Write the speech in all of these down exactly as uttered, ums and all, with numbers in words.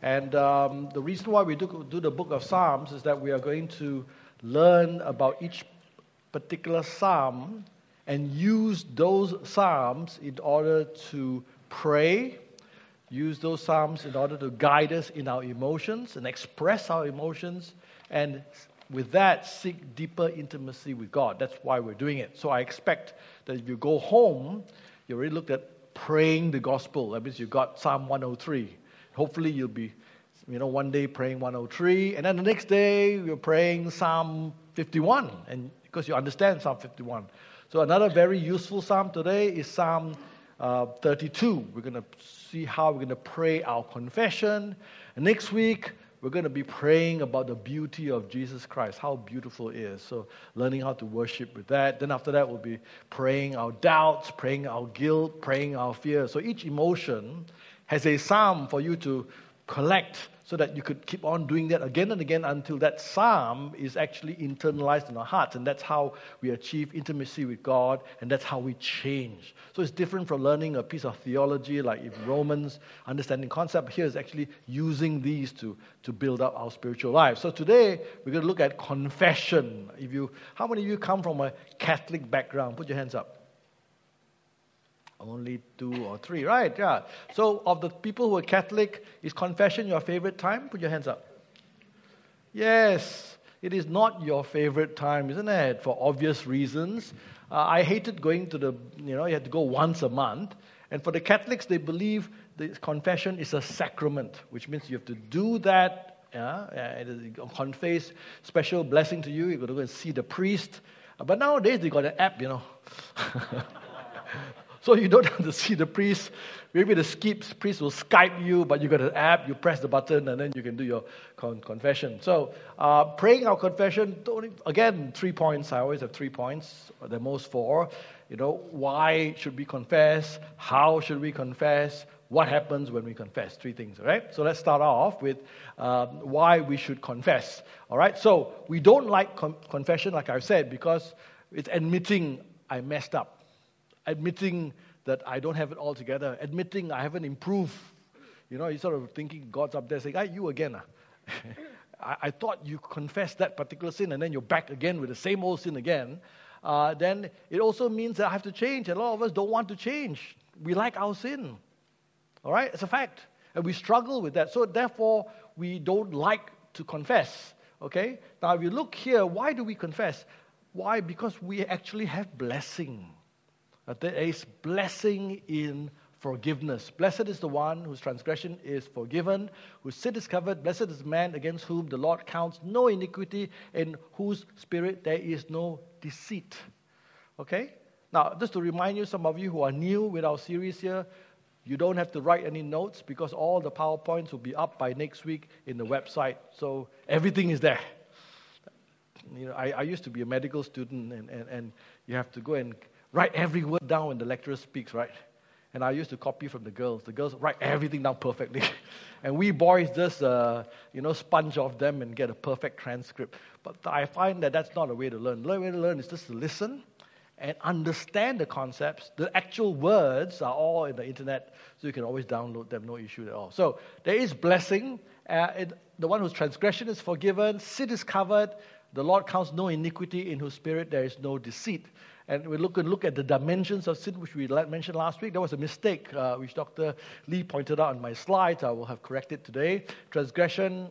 And um, the reason why we do, do the book of Psalms is that we are going to learn about each particular psalm and use those psalms in order to pray, use those psalms in order to guide us in our emotions and express our emotions, and with that, seek deeper intimacy with God. That's why we're doing it. So I expect that if you go home, you already looked at praying the gospel. That means you got Psalm one oh three. Hopefully you'll be, you know, one day praying one oh three, and then the next day you're praying Psalm fifty-one, and because you understand Psalm fifty-one. So another very useful psalm today is Psalm uh, thirty-two. We're going to see how we're going to pray our confession. And next week, we're going to be praying about the beauty of Jesus Christ, how beautiful it is. So learning how to worship with that. Then after that, we'll be praying our doubts, praying our guilt, praying our fear. So each emotion has a psalm for you to collect so that you could keep on doing that again and again until that psalm is actually internalized in our hearts. And that's how we achieve intimacy with God, and that's how we change. So it's different from learning a piece of theology like in Romans, understanding concept. Here is actually using these to, to build up our spiritual life. So today, we're going to look at confession. If you, how many of you come from a Catholic background? Put your hands up. Only two or three, right? Yeah. So of the people who are Catholic, is confession your favorite time? Put your hands up. Yes, it is not your favorite time, isn't it? For obvious reasons. Uh, I hated going to the, you know, you had to go once a month. And for the Catholics, they believe the confession is a sacrament, which means you have to do that, yeah, and confess special blessing to you. You've got to go and see the priest. But nowadays, they got an app, you know. So you don't have to see the priest. Maybe the skip priest will Skype you, but you got an app, you press the button, and then you can do your con- confession. So uh, praying our confession, don't, again, three points. I always have three points, or the most four. You know, why should we confess? How should we confess? What happens when we confess? Three things, all right? So let's start off with um, why we should confess, all right? So we don't like con- confession, like I said, because it's admitting I messed up. Admitting that I don't have it all together. Admitting I haven't improved. You know, you're sort of thinking God's up there saying, ah, you again. Ah. I, I thought you confessed that particular sin and then you're back again with the same old sin again. Uh, then it also means that I have to change. And a lot of us don't want to change. We like our sin. All right? It's a fact. And we struggle with that. So therefore, we don't like to confess. Okay? Now, if you look here, why do we confess? Why? Because we actually have blessing. That there is blessing in forgiveness. Blessed is the one whose transgression is forgiven, whose sin is covered. Blessed is the man against whom the Lord counts no iniquity, in whose spirit there is no deceit. Okay? Now, just to remind you, some of you who are new with our series here, you don't have to write any notes because all the PowerPoints will be up by next week in the website. So everything is there. You know, I, I used to be a medical student, and, and, and you have to go and write every word down when the lecturer speaks, right? And I used to copy from the girls. The girls write everything down perfectly. And we boys just, uh, you know, sponge off them and get a perfect transcript. But I find that that's not a way to learn. The way to learn is just to listen and understand the concepts. The actual words are all in the internet, so you can always download them, no issue at all. So there is blessing. Uh, it, the one whose transgression is forgiven, sin is covered. The Lord counts no iniquity, in whose spirit there is no deceit. And we look and look at the dimensions of sin, which we mentioned last week. There was a mistake, uh, which Doctor Lee pointed out on my slides. I will have corrected today. Transgression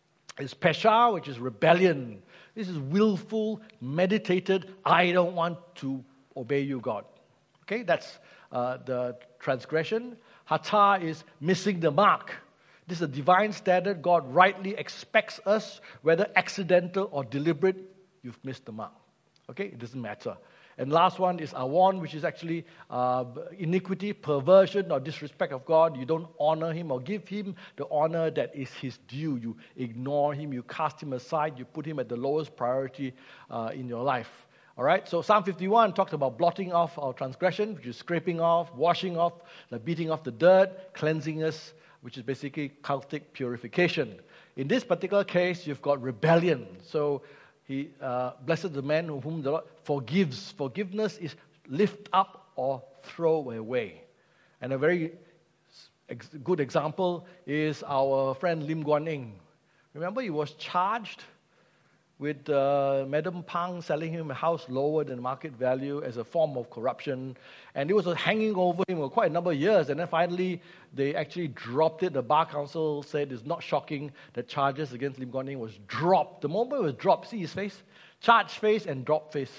is pesha, which is rebellion. This is willful, meditated, I don't want to obey you, God. Okay, that's uh, the transgression. Hata is missing the mark. This is a divine standard. God rightly expects us, whether accidental or deliberate, you've missed the mark. Okay, it doesn't matter. And last one is awon, which is actually uh, iniquity, perversion, or disrespect of God. You don't honor him or give him the honor that is his due. You ignore him, you cast him aside, you put him at the lowest priority uh, in your life. All right, so Psalm fifty-one talks about blotting off our transgression, which is scraping off, washing off, the beating off the dirt, cleansing us, which is basically cultic purification. In this particular case, you've got rebellion. So He, uh, blessed is the man whom the Lord forgives. Forgiveness is lift up or throw away. And a very ex- good example is our friend Lim Guan Eng. Remember, he was charged with uh, Madam Pang selling him a house lower than market value as a form of corruption. And it was hanging over him for quite a number of years. And then finally, they actually dropped it. The Bar Council said it's not shocking that charges against Lim Guan Eng was dropped. The moment it was dropped, see his face? Charged face and drop face.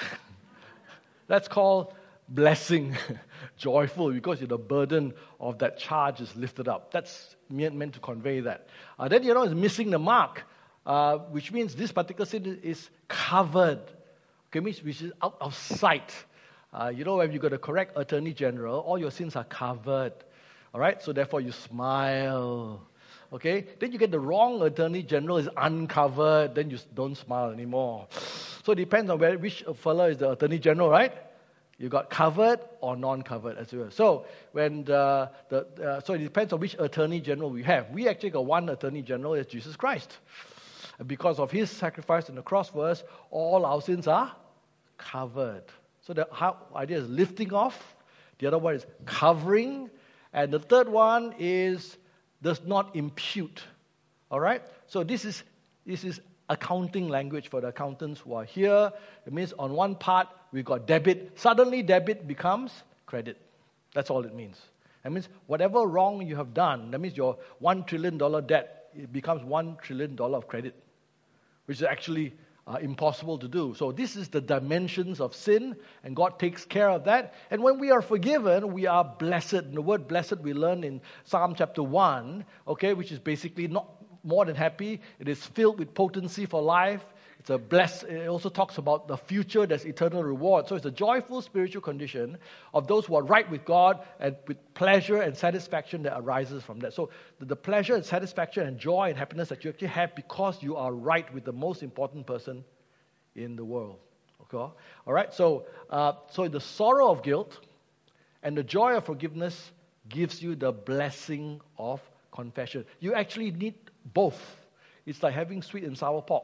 That's called blessing, joyful, because the burden of that charge is lifted up. That's meant to convey that. Uh, then, you know, it's missing the mark. Uh, which means this particular sin is covered. Okay, means which is out of sight. Uh, you know, when you got a correct attorney general, all your sins are covered. All right, so therefore you smile. Okay, then you get the wrong attorney general is uncovered. Then you don't smile anymore. So it depends on where which fella is the attorney general, right? You got covered or non-covered as well. So when the, the uh, so it depends on which attorney general we have. We actually got one attorney general, is Jesus Christ. And because of his sacrifice on the cross for us, all our sins are covered. So the idea is lifting off. The other one is covering. And the third one is does not impute. All right? So this is this is accounting language for the accountants who are here. It means on one part, we've got debit. Suddenly, debit becomes credit. That's all it means. That means whatever wrong you have done, that means your one trillion dollars debt, it becomes one trillion dollars of credit, which is actually uh, impossible to do. So this is the dimensions of sin, and God takes care of that. And when we are forgiven, we are blessed. And the word blessed we learn in Psalm chapter one, okay, which is basically not more than happy. It is filled with potency for life. It's a bless. It also talks about the future. There's eternal reward. So it's a joyful spiritual condition of those who are right with God and with pleasure and satisfaction that arises from that. So the, the pleasure and satisfaction and joy and happiness that you actually have because you are right with the most important person in the world. Okay, all right. So, uh, so the sorrow of guilt and the joy of forgiveness gives you the blessing of confession. You actually need both. It's like having sweet and sour pork.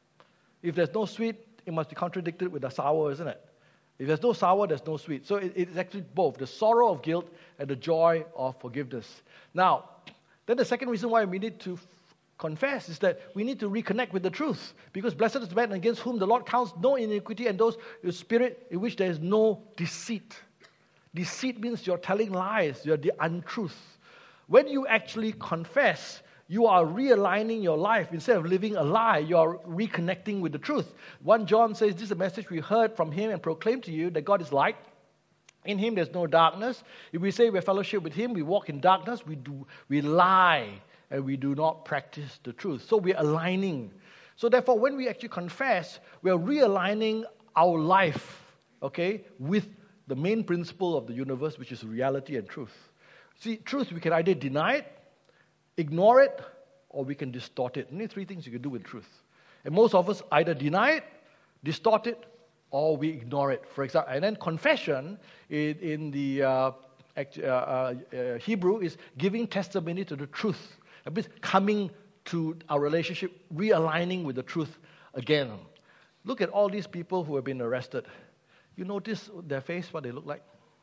If there's no sweet, it must be contradicted with the sour, isn't it? If there's no sour, there's no sweet. So it, it's actually both, the sorrow of guilt and the joy of forgiveness. Now, then the second reason why we need to f- confess is that we need to reconnect with the truth. Because blessed is the man against whom the Lord counts no iniquity, and those whose spirit in which there is no deceit. Deceit means you're telling lies, you're the untruth. When you actually confess, you are realigning your life. Instead of living a lie, you are reconnecting with the truth. First John says, this is a message we heard from him and proclaimed to you, that God is light. In him there's no darkness. If we say we have fellowship with him, we walk in darkness, we do we lie, and we do not practice the truth. So we're aligning. So therefore, when we actually confess, we are realigning our life, okay, with the main principle of the universe, which is reality and truth. See, truth, we can either deny it, ignore it, or we can distort it. Only three things you can do with truth. And most of us either deny it, distort it, or we ignore it. For example, and then confession in, in the uh, uh, uh, Hebrew is giving testimony to the truth. It means coming to our relationship, realigning with the truth again. Look at all these people who have been arrested. You notice their face, what they look like?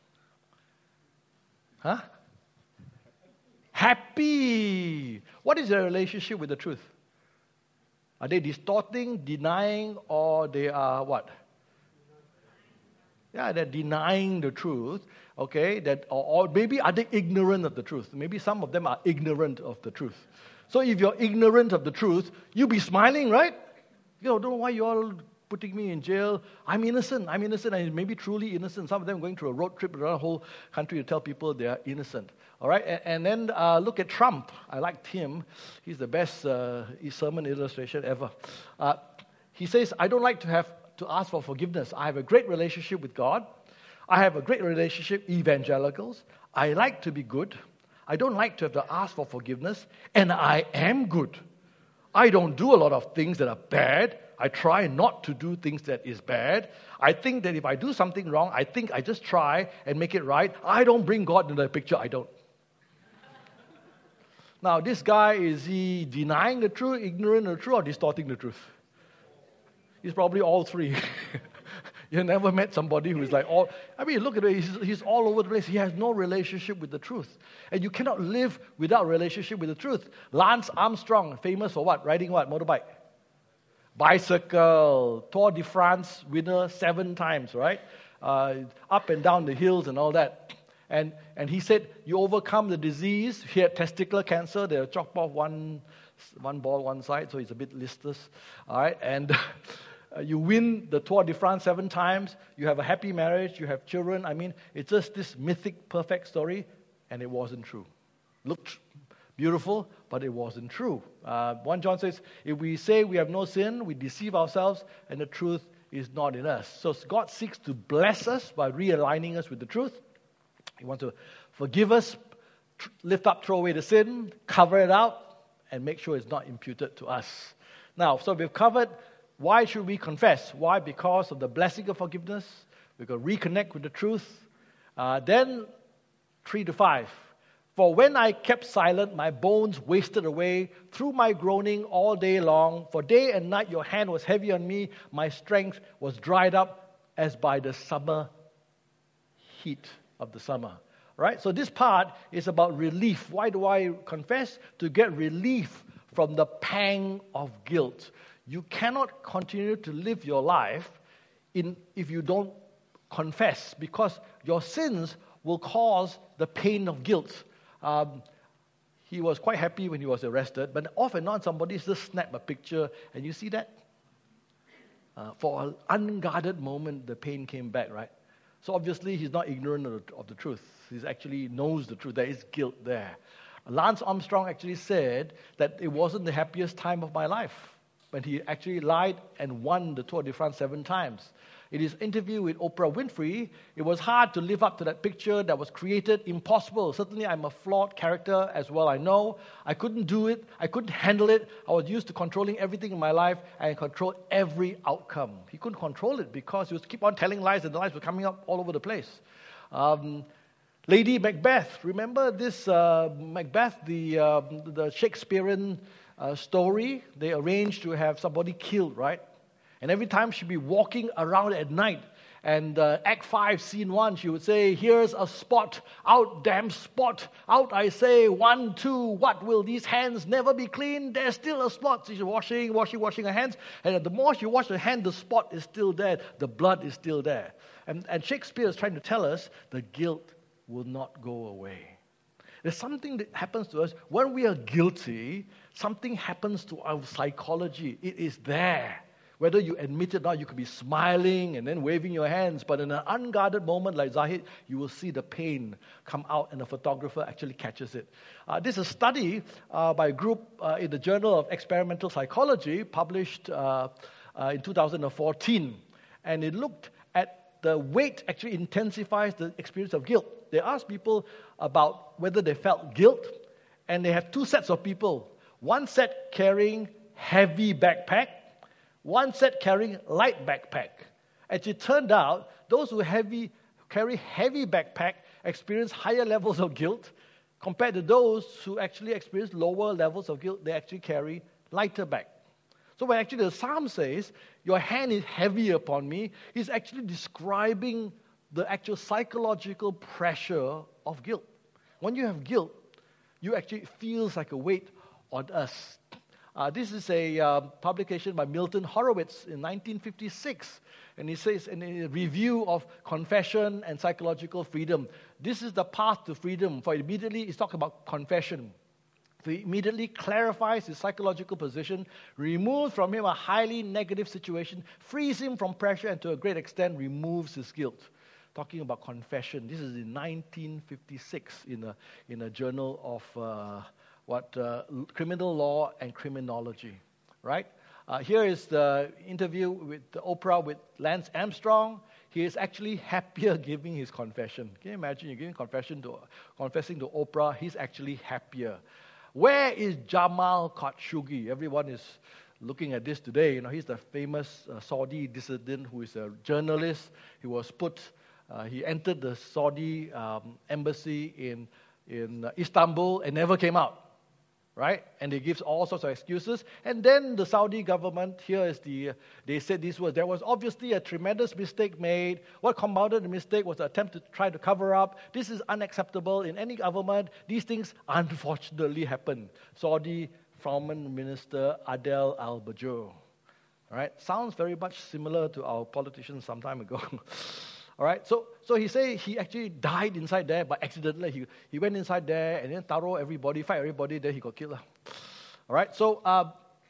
Huh? Happy. What is their relationship with the truth? Are they distorting, denying, or they are what? Yeah, they're denying the truth. Okay, that or, or maybe are they ignorant of the truth? Maybe some of them are ignorant of the truth. So if you're ignorant of the truth, you'll be smiling, right? You know, don't know why you all putting me in jail. I'm innocent. I'm innocent. And maybe truly innocent. Some of them going through a road trip around the whole country to tell people they are innocent. All right, and, and then uh, look at Trump. I liked him. He's the best uh, sermon illustration ever. Uh, he says, I don't like to have to ask for forgiveness. I have a great relationship with God. I have a great relationship with evangelicals. I like to be good. I don't like to have to ask for forgiveness. And I am good. I don't do a lot of things that are bad. I try not to do things that is bad. I think that if I do something wrong, I think I just try and make it right. I don't bring God into the picture. I don't. Now, this guy, is he denying the truth, ignorant of the truth, or distorting the truth? He's probably all three. You never met somebody who is like all, I mean, look at it, he's, he's all over the place. He has no relationship with the truth. And you cannot live without a relationship with the truth. Lance Armstrong, famous for what? Riding what? Motorbike? Bicycle. Tour de France winner seven times, right? Uh, up and down the hills and all that. And and he said, you overcome the disease. He had testicular cancer. They chopped off one, one ball, one side, so he's a bit listless. All right, and uh, you win the Tour de France seven times. You have a happy marriage. You have children. I mean, it's just this mythic, perfect story, and it wasn't true. Looked beautiful, but it wasn't true. Uh, First John says, if we say we have no sin, we deceive ourselves, and the truth is not in us. So God seeks to bless us by realigning us with the truth. He wants to forgive us, tr- lift up, throw away the sin, cover it out, and make sure it's not imputed to us. Now, so we've covered why should we confess. Why? Because of the blessing of forgiveness. We've got to reconnect with the truth. Uh, then, three to five. For when I kept silent, my bones wasted away through my groaning all day long. For day and night your hand was heavy on me. My strength was dried up as by the summer heat of the summer. Right? So this part is about relief. Why do I confess? To get relief from the pang of guilt. You cannot continue to live your life in if you don't confess, because your sins will cause the pain of guilt. Um, he was quite happy when he was arrested, but off and on somebody just snapped a picture, and you see that? Uh, for an unguarded moment, the pain came back, right? So obviously he's not ignorant of the, of the truth. He actually knows the truth. There is guilt there. Lance Armstrong actually said that it wasn't the happiest time of my life when he actually lied and won the Tour de France seven times. In his interview with Oprah Winfrey, it was hard to live up to that picture that was created. Impossible. Certainly, I'm a flawed character as well, I know. I couldn't do it. I couldn't handle it. I was used to controlling everything in my life and control every outcome. He couldn't control it because he was keep on telling lies, and the lies were coming up all over the place. Um, Lady Macbeth. Remember this uh, Macbeth, the, uh, the Shakespearean uh, story? They arranged to have somebody killed, right? And every time she'd be walking around at night, and uh, Act five, Scene one, she would say, here's a spot, out damn spot, out I say, one, two, what, will these hands never be clean? There's still a spot. So she's washing, washing, washing her hands, and the more she washes her hand, the spot is still there, the blood is still there. And, and Shakespeare is trying to tell us the guilt will not go away. There's something that happens to us when we are guilty. Something happens to our psychology. It is there. Whether you admit it or not, you could be smiling and then waving your hands, but in an unguarded moment like Zahid, you will see the pain come out, and the photographer actually catches it. Uh, this is a study uh, by a group uh, in the Journal of Experimental Psychology, published uh, uh, in two thousand fourteen, and it looked at the weight actually intensifies the experience of guilt. They asked people about whether they felt guilt, and they have two sets of people. One set carrying heavy backpack, one set carrying light backpack. As it turned out, those who heavy, carry heavy backpack experience higher levels of guilt compared to those who actually experience lower levels of guilt. They actually carry lighter back. So when actually the Psalm says, your hand is heavy upon me, he's actually describing the actual psychological pressure of guilt. When you have guilt, you actually it feels like a weight on us. Uh, this is a uh, publication by Milton Horowitz in nineteen fifty-six. And he says in a review of confession and psychological freedom, this is the path to freedom. For immediately, he's talking about confession. He immediately clarifies his psychological position, removes from him a highly negative situation, frees him from pressure, and to a great extent removes his guilt. Talking about confession. This is in nineteen fifty-six in a, in a journal of... Uh, what uh, criminal law and criminology, right? Uh, here is the interview with Oprah with Lance Armstrong. He is actually happier giving his confession. Can you imagine you're giving confession to confessing to Oprah? He's actually happier. Where is Jamal Khashoggi? Everyone is looking at this today. You know, he's the famous uh, Saudi dissident who is a journalist. He was put. Uh, he entered the Saudi um, embassy in in uh, Istanbul and never came out. right? And they give all sorts of excuses. And then the Saudi government, here is the, they said these words, there was obviously a tremendous mistake made. What compounded the mistake was the attempt to try to cover up. This is unacceptable in any government. These things unfortunately happen. Saudi Foreign Minister Adel Al-Bajur. All right, sounds very much similar to our politicians some time ago. All right, so so he said he actually died inside there, but accidentally he, he went inside there and then taro everybody, fight everybody, then he got killed. All right, so uh,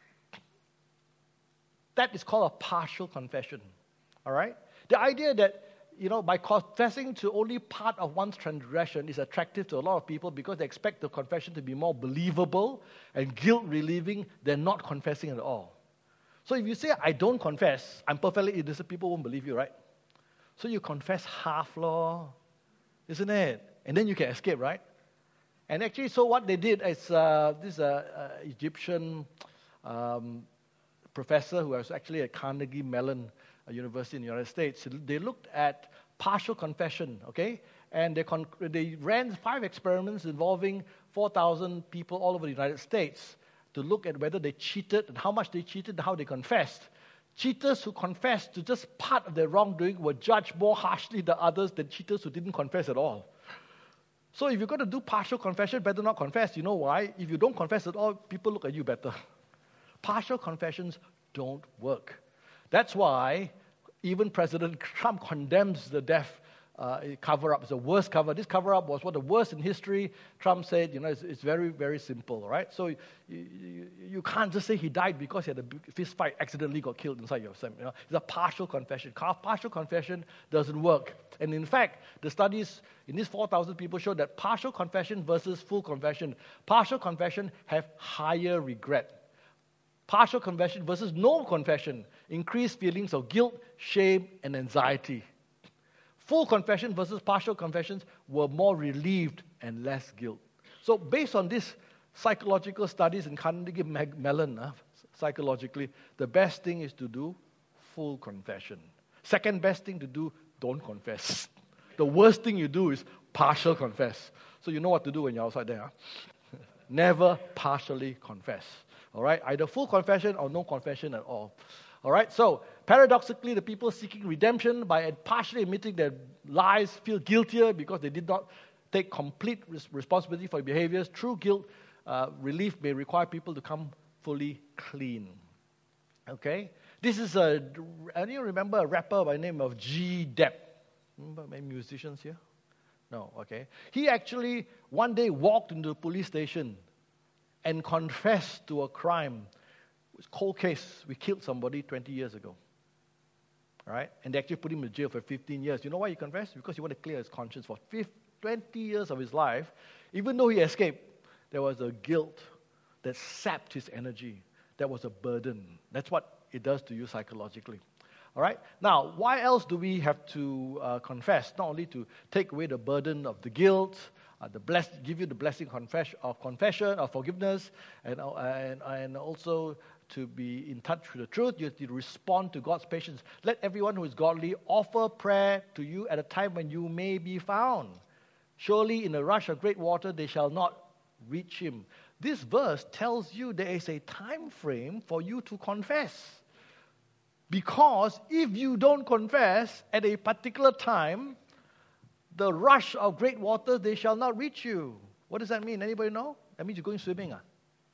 that is called a partial confession. All right, the idea that, you know, by confessing to only part of one's transgression is attractive to a lot of people because they expect the confession to be more believable and guilt-relieving than not confessing at all. So if you say, I don't confess, I'm perfectly innocent, people won't believe you, right? So you confess half, law, isn't it? And then you can escape, right? And actually, so what they did is uh, this uh, uh, Egyptian um, professor who was actually at Carnegie Mellon University in the United States, they looked at partial confession, okay? And they, con- they ran five experiments involving four thousand people all over the United States to look at whether they cheated and how much they cheated and how they confessed. Cheaters who confessed to just part of their wrongdoing were judged more harshly than others than cheaters who didn't confess at all. So if you're going to do partial confession, better not confess. You know why? If you don't confess at all, people look at you better. Partial confessions don't work. That's why even President Trump condemns the death uh, cover-up. It's the worst cover. This cover-up was one of the worst in history. Trump said, you know, it's, it's very, very simple, right? So you, you, you can't just say he died because he had a big fist fight, accidentally got killed inside your assembly. You know? It's a partial confession. Partial confession doesn't work. And in fact, the studies in these four thousand people show that partial confession versus full confession, partial confession have higher regret. Partial confession versus no confession, increased feelings of guilt, shame, and anxiety. Full confession versus partial confessions were more relieved and less guilt. So based on these psychological studies in Carnegie Mellon, uh, psychologically, the best thing is to do full confession. Second best thing to do, don't confess. The worst thing you do is partial confess. So you know what to do when you're outside there. Huh? Never partially confess. All right, either full confession or no confession at all. All right, so paradoxically, the people seeking redemption by partially admitting their lies feel guiltier because they did not take complete res- responsibility for their behaviors. True guilt uh, relief may require people to come fully clean. Okay, this is a. And you remember a rapper by the name of G. Depp? Remember any musicians here? No. Okay, he actually one day walked into the police station and confessed to a crime. It was a cold case. We killed somebody twenty years ago. All right? And they actually put him in jail for fifteen years. You know why he confessed? Because he wanted to clear his conscience. For twenty years of his life, even though he escaped, there was a guilt that sapped his energy. That was a burden. That's what it does to you psychologically. All right? Now, why else do we have to uh, confess? Not only to take away the burden of the guilt, Uh, the bless, give you the blessing confess, of confession, of forgiveness, and, uh, and, and also to be in touch with the truth. You have to respond to God's patience. Let everyone who is godly offer prayer to you at a time when you may be found. Surely in a rush of great water they shall not reach him. This verse tells you there is a time frame for you to confess. Because if you don't confess at a particular time, the rush of great waters, they shall not reach you. What does that mean? Anybody know? That means you're going swimming. Ah?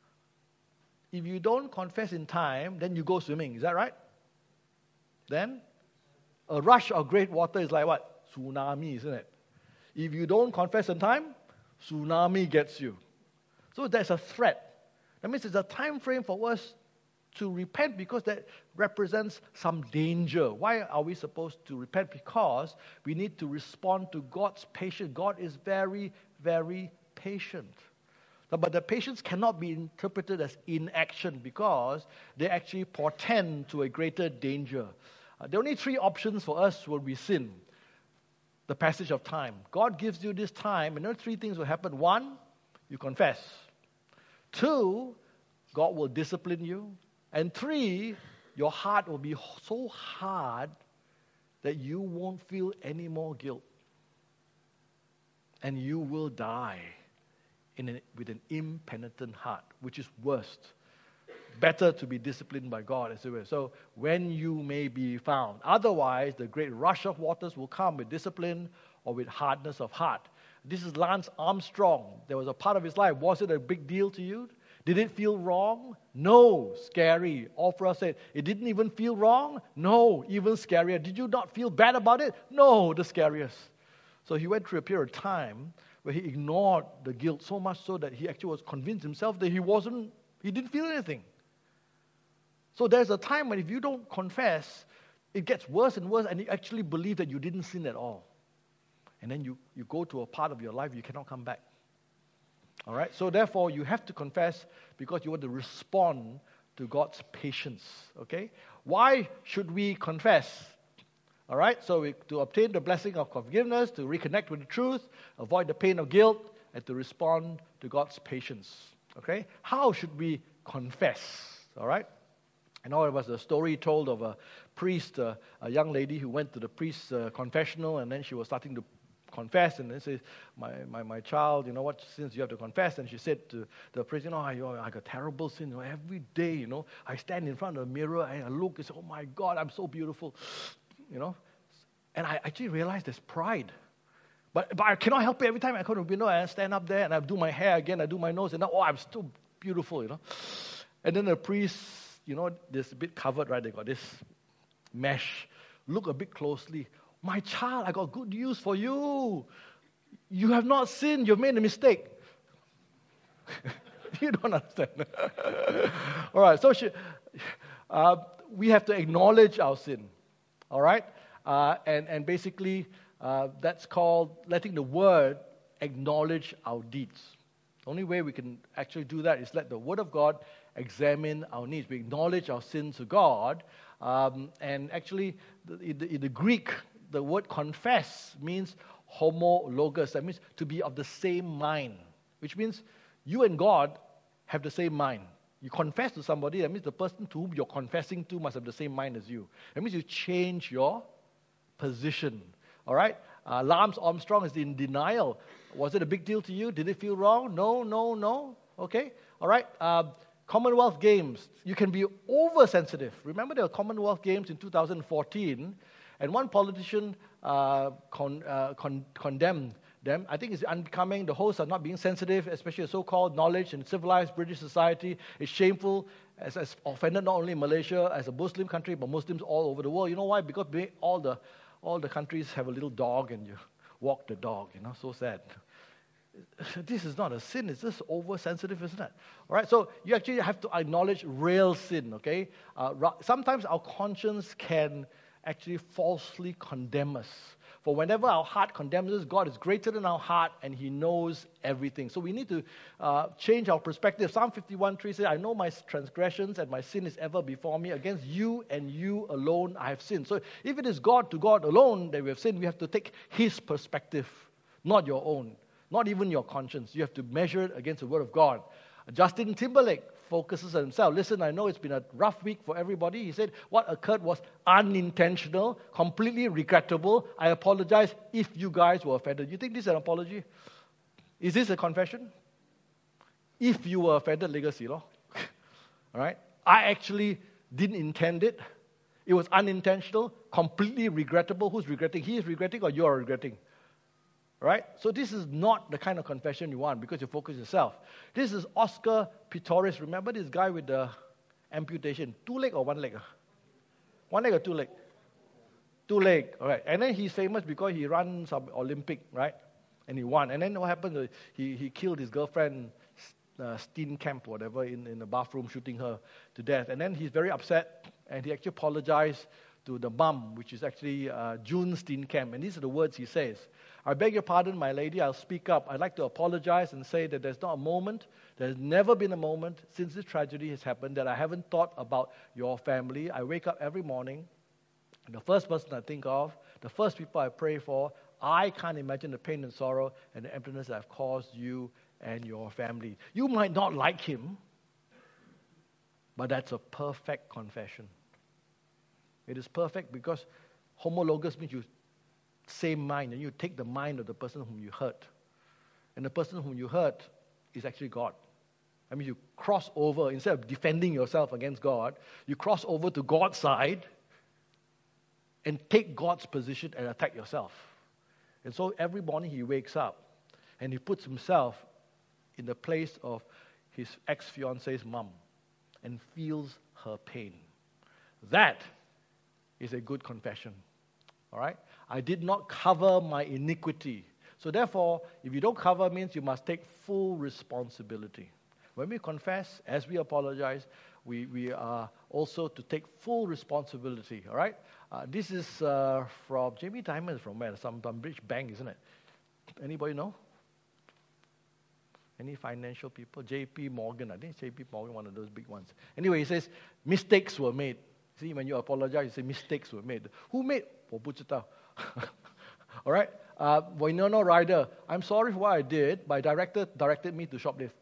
If you don't confess in time, then you go swimming. Is that right? Then, a rush of great water is like what? Tsunami, isn't it? If you don't confess in time, tsunami gets you. So there's a threat. That means there's a time frame for us to repent because that represents some danger. Why are we supposed to repent? Because we need to respond to God's patience. God is very, very patient. But the patience cannot be interpreted as inaction because they actually portend to a greater danger. Uh, there are only three options for us when we sin. The passage of time. God gives you this time, and there are three things will happen. One, you confess. Two, God will discipline you. And three, your heart will be so hard that you won't feel any more guilt. And you will die in an, with an impenitent heart, which is worst. Better to be disciplined by God, as it were. So when you may be found. Otherwise, the great rush of waters will come with discipline or with hardness of heart. This is Lance Armstrong. There was a part of his life. Was it a big deal to you? Did it feel wrong? No. Scary. Oprah said, it didn't even feel wrong? No. Even scarier. Did you not feel bad about it? No. The scariest. So he went through a period of time where he ignored the guilt so much so that he actually was convinced himself that he wasn't, he didn't feel anything. So there's a time when if you don't confess, it gets worse and worse, and you actually believe that you didn't sin at all. And then you, you go to a part of your life you cannot come back. All right? So therefore, you have to confess because you want to respond to God's patience. Okay? Why should we confess? All right? So we, to obtain the blessing of forgiveness, to reconnect with the truth, avoid the pain of guilt, and to respond to God's patience. Okay? How should we confess? All right? I know it was a story told of a priest, uh, a young lady who went to the priest's uh, confessional, and then she was starting to confess, and then says, my, my, my child, you know, what sins you have to confess? And she said to the priest, you know, I, I got terrible sin. You know, every day, you know, I stand in front of the mirror and I look and say, oh my God, I'm so beautiful. You know, and I actually realized there's pride. But, but I cannot help it. Every time I go to the window, I stand up there and I do my hair again, I do my nose, and now, oh, I'm still beautiful, you know. And then the priest, you know, this a bit covered, right? They got this mesh. Look a bit closely. My child, I got good news for you. You have not sinned. You've made a mistake. You don't understand. All right, so she, uh, we have to acknowledge our sin. All right? Uh, and, and basically, uh, that's called letting the Word acknowledge our deeds. The only way we can actually do that is let the Word of God examine our needs. We acknowledge our sins to God. Um, and actually, the, in, the, in the Greek, the word confess means homologous. That means to be of the same mind, which means you and God have the same mind. You confess to somebody, that means the person to whom you're confessing to must have the same mind as you. That means you change your position. All right? Uh, Lance Armstrong is in denial. Was it a big deal to you? Did it feel wrong? No, no, no. Okay? All right? Uh, Commonwealth Games. You can be oversensitive. Remember there were Commonwealth Games in two thousand fourteen, and one politician uh, con, uh, con, condemned them. I think it's unbecoming. The hosts are not being sensitive, especially so-called knowledge in civilized British society. It's shameful. It's, it's offended not only Malaysia as a Muslim country, but Muslims all over the world. You know why? Because all the all the countries have a little dog, and you walk the dog. You know, so sad. This is not a sin. It's just oversensitive, isn't it? All right. So you actually have to acknowledge real sin. Okay. Uh, sometimes our conscience can actually falsely condemn us. For whenever our heart condemns us, God is greater than our heart, and He knows everything. So we need to uh, change our perspective. Psalm fifty-one three says, I know my transgressions and my sin is ever before me. Against you and you alone I have sinned. So if it is God to God alone that we have sinned, we have to take His perspective, not your own, not even your conscience. You have to measure it against the Word of God. Justin Timberlake focuses on himself. Listen, I know it's been a rough week for everybody. He said, what occurred was unintentional, completely regrettable. I apologize if you guys were offended. You think this is an apology? Is this a confession? If you were offended, legacy law. All right? I actually didn't intend it. It was unintentional, completely regrettable. Who's regretting? He is regretting or you are regretting? Right? So this is not the kind of confession you want because you focus yourself. This is Oscar Pistorius. Remember this guy with the amputation? Two leg or one leg? One leg or two leg? Two leg. All right. And then he's famous because he runs some Olympic, right? And he won. And then what happened? He he killed his girlfriend, uh, Steenkamp, whatever, in, in the bathroom, shooting her to death. And then he's very upset, and he actually apologized to the mum, which is actually uh, June Steenkamp. And these are the words he says. I beg your pardon, my lady, I'll speak up. I'd like to apologize and say that there's not a moment, there's never been a moment since this tragedy has happened that I haven't thought about your family. I wake up every morning, and the first person I think of, the first people I pray for, I can't imagine the pain and sorrow and the emptiness that I've caused you and your family. You might not like him, but that's a perfect confession. It is perfect because homologous means you same mind, and you take the mind of the person whom you hurt. And the person whom you hurt is actually God. I mean, you cross over, instead of defending yourself against God, you cross over to God's side and take God's position and attack yourself. And so every morning he wakes up and he puts himself in the place of his ex-fiance's mom and feels her pain. That is a good confession. All right? I did not cover my iniquity. So therefore, if you don't cover, means you must take full responsibility. When we confess, as we apologize, we, we are also to take full responsibility, all right? Uh, this is uh, from, Jamie Dimon is from where? Some, some rich bank, isn't it? Anybody know? Any financial people? J P Morgan, I think J P Morgan, one of those big ones. Anyway, he says, mistakes were made. See, when you apologize, you say, mistakes were made. Who made? 我不知道. All right? Uh, Winona Ryder, I'm sorry for what I did. My director directed me to shoplift.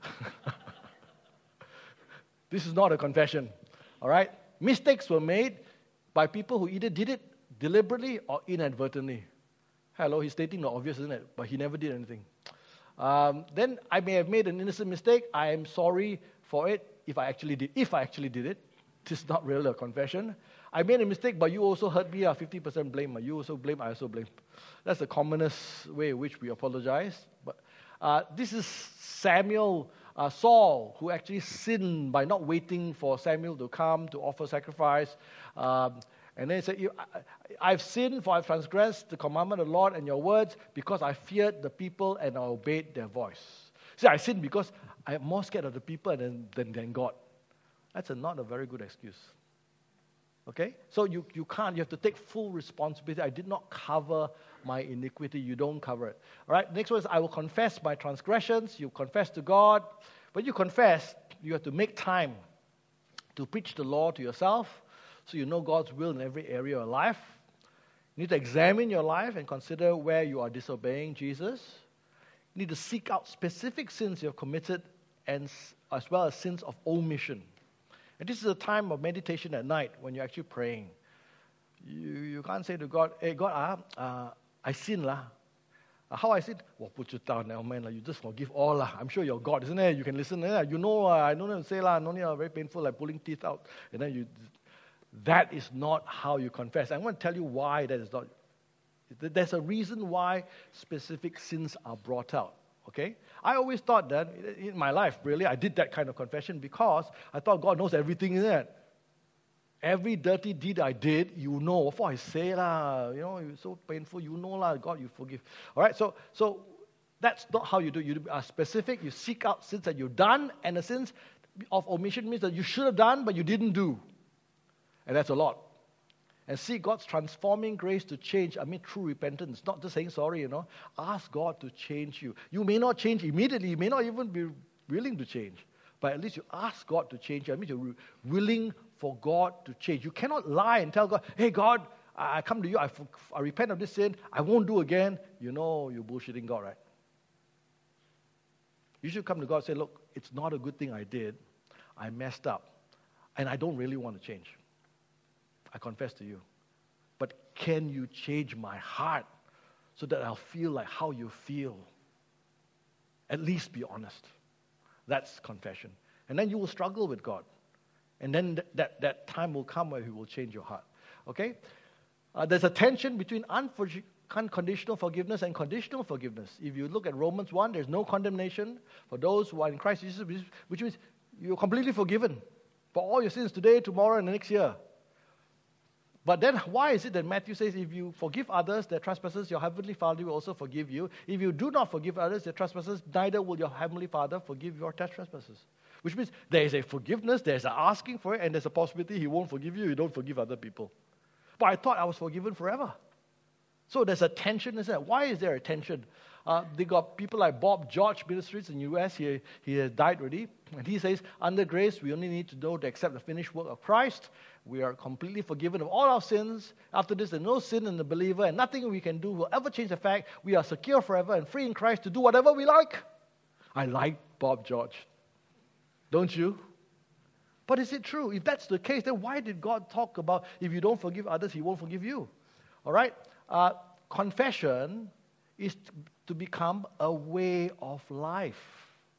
This is not a confession, all right? Mistakes were made by people who either did it deliberately or inadvertently. Hello, he's stating the obvious, isn't it? But he never did anything. Um, then I may have made an innocent mistake. I am sorry for it if I actually did. If I actually did it, this is not really a confession. I made a mistake, but you also hurt me. Uh, fifty percent blame. You also blame. I also blame. That's the commonest way in which we apologize. But uh, this is Samuel, uh, Saul, who actually sinned by not waiting for Samuel to come to offer sacrifice. Um, and then he said, I've sinned, for I've transgressed the commandment of the Lord and your words, because I feared the people and I obeyed their voice. See, I sinned because I'm more scared of the people than, than, than God. That's a, not a very good excuse. Okay? So you, you can't, you have to take full responsibility. I did not cover my iniquity. You don't cover it. All right? Next one is, I will confess my transgressions. You confess to God. When you confess, you have to make time to preach the law to yourself so you know God's will in every area of life. You need to examine your life and consider where you are disobeying Jesus. You need to seek out specific sins you have committed, and as well as sins of omission. And this is a time of meditation at night when you're actually praying. You, you can't say to God, hey, God, ah, uh, I sin lah. Uh, how I sin? Well, put you down now, man. Like, you just forgive all lah. I'm sure you're God, isn't it? You can listen. Eh? You know, uh, I don't know to say lah. No need, uh, very painful, like pulling teeth out. And then you, that is not how you confess. I'm going to tell you why that is not. There's a reason why specific sins are brought out. Okay? I always thought that in my life, really, I did that kind of confession because I thought God knows everything in it. Every dirty deed I did, you know. What I say lah, you know, it's so painful, you know lah, God, you forgive. All right, so so that's not how you do. You are specific. You seek out sins that you've done, and the sins of omission means that you should have done, but you didn't do. And that's a lot. And seek God's transforming grace to change. I mean, true repentance, not just saying sorry, you know. Ask God to change you. You may not change immediately. You may not even be willing to change. But at least you ask God to change you. I mean, you're willing for God to change. You cannot lie and tell God, hey, God, I come to you. I, I repent of this sin. I won't do again. You know you're bullshitting God, right? You should come to God and say, look, it's not a good thing I did. I messed up. And I don't really want to change. I confess to you. But can you change my heart so that I'll feel like how you feel? At least be honest. That's confession. And then you will struggle with God. And then th- that, that time will come where He will change your heart. Okay? Uh, there's a tension between unfor- unconditional forgiveness and conditional forgiveness. If you look at Romans one, there's no condemnation for those who are in Christ Jesus, which means you're completely forgiven for all your sins today, tomorrow, and the next year. But then why is it that Matthew says, if you forgive others their trespasses, your heavenly Father will also forgive you. If you do not forgive others their trespasses, neither will your heavenly Father forgive your trespasses. Which means there is a forgiveness, there's an asking for it, and there's a possibility He won't forgive you, you don't forgive other people. But I thought I was forgiven forever. So there's a tension, isn't it? Why is there a tension? Uh, they got people like Bob George Ministries in the U S, he, he has died already. And he says, under grace, we only need to know to accept the finished work of Christ. We are completely forgiven of all our sins. After this, there's no sin in the believer, and nothing we can do will ever change the fact we are secure forever and free in Christ to do whatever we like. I like Bob George. Don't you? But is it true? If that's the case, then why did God talk about if you don't forgive others, He won't forgive you? All right? Uh, confession is to become a way of life.